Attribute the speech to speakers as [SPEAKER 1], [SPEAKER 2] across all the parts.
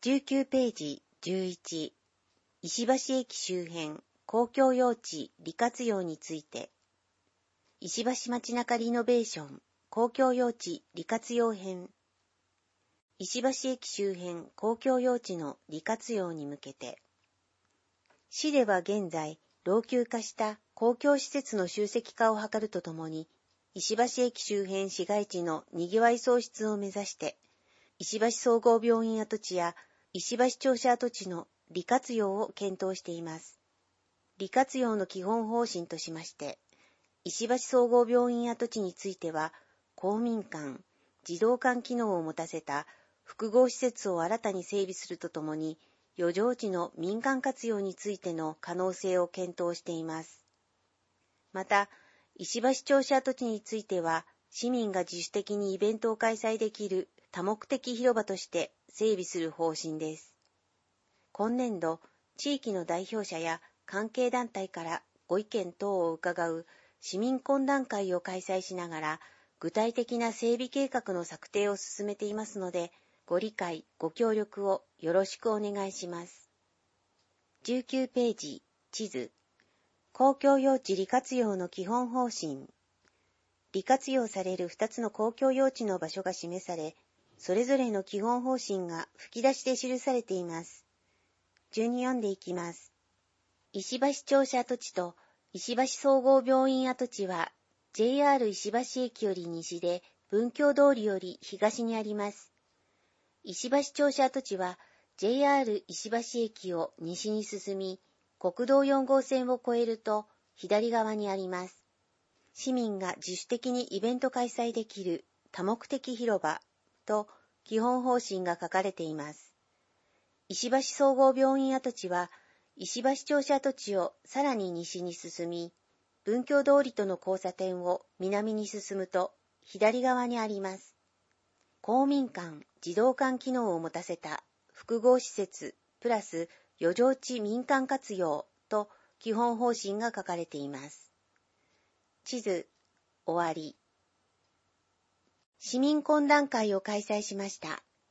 [SPEAKER 1] 19ページ11、石橋駅周辺公共用地利活用について、石橋街中リノベーション公共用地利活用編。石橋駅周辺公共用地の利活用に向けて、市では現在、老朽化した公共施設の集積化を図るとともに、石橋駅周辺市街地のにぎわい創出を目指して、石橋総合病院跡地や石橋庁舎跡地の利活用を検討しています。利活用の基本方針としまして、石橋総合病院跡地については、公民館、児童館機能を持たせた複合施設を新たに整備するとともに、余剰地の民間活用についての可能性を検討しています。また、石橋庁舎跡地については、市民が自主的にイベントを開催できる多目的広場として整備する方針です。今年度、地域の代表者や関係団体からご意見等を伺う市民懇談会を開催しながら、具体的な整備計画の策定を進めていますので、ご理解、ご協力をよろしくお願いします。19ページ、地図。公共用地利活用の基本方針。利活用される2つの公共用地の場所が示され、それぞれの基本方針が吹き出しで記されています。順に読んでいきます。石橋庁舎跡地と石橋総合病院跡地は、JR 石橋駅より西で文京通りより東にあります。石橋庁舎跡地は JR 石橋駅を西に進み、国道4号線を越えると左側にあります。市民が自主的にイベント開催できる多目的広場と基本方針が書かれています。石橋総合病院跡地は石橋庁舎跡地をさらに西に進み、文京通りとの交差点を南に進むと左側にあります。公民館、児童館機能を持たせた複合施設プラス余剰地民間活用と基本方針が書かれています。地図、終わり。市民懇談会を開催しました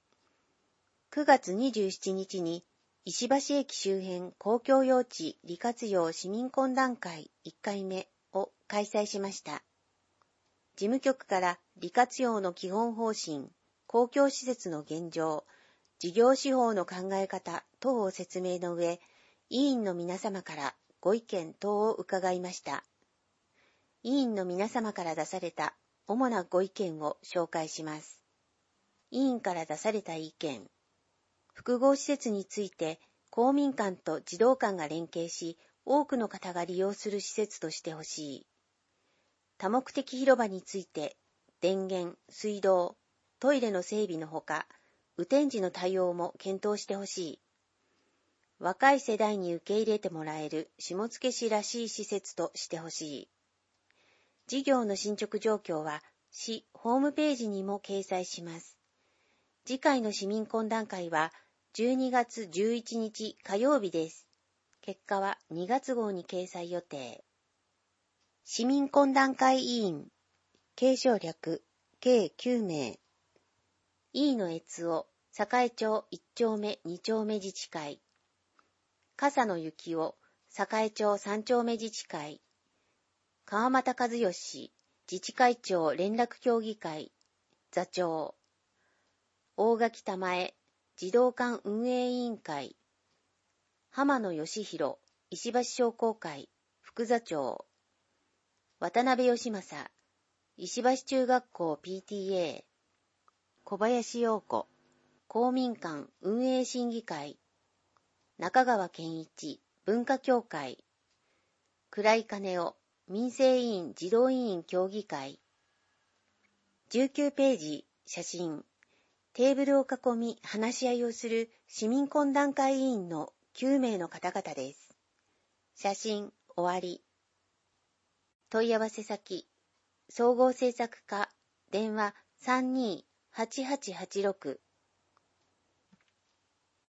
[SPEAKER 1] 。9月27日に石橋駅周辺公共用地利活用市民懇談会1回目を開催しました。事務局から利活用の基本方針、公共施設の現状、事業手法の考え方等を説明の上、委員の皆様からご意見等を伺いました。委員の皆様から出された主なご意見を紹介します。委員から出された意見。複合施設について公民館と児童館が連携し、多くの方が利用する施設としてほしい。多目的広場について、電源、水道、トイレの整備のほか、雨天時の対応も検討してほしい。若い世代に受け入れてもらえる下野市らしい施設としてほしい。事業の進捗状況は市ホームページにも掲載します。次回の市民懇談会は12月11日火曜日です。結果は2月号に掲載予定。市民懇談会委員、継承略、計9名。飯野悦夫、栄町1丁目2丁目自治会。笠野幸夫、栄町3丁目自治会。川又和義、自治会長連絡協議会、座長。大垣玉江、児童館運営委員会。浜野義弘、石橋商工会、副座長。渡辺義正、石橋中学校 PTA。小林陽子、公民館運営審議会。中川健一、文化協会。倉井金夫、民生委員児童委員協議会。19ページ、写真。テーブルを囲み話し合いをする市民懇談会委員の9名の方々です。写真、終わり。問い合わせ先、総合政策課、電話32-8886